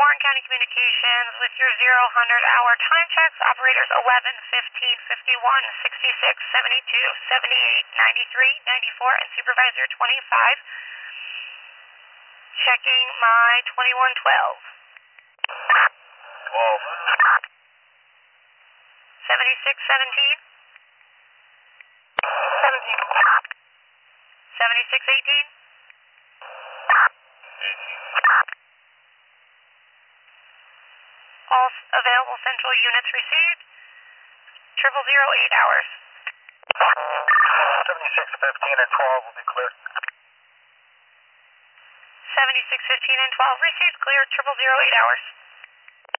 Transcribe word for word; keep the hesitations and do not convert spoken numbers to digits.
Warren County Communications with your zero hundred hour time checks. Operators eleven, fifteen, fifty-one, sixty-six, seventy-two, seventy-eight, ninety-three, ninety-four, and Supervisor twenty-five. Checking my twenty-one twelve. twelve. seventy-six seventeen. seventeen. seventy-six eighteen. eighteen. All available central units received. Triple zero eight hours. seventy-six fifteen and twelve will be clear. seventy-six fifteen and twelve received. Clear. Triple zero eight hours.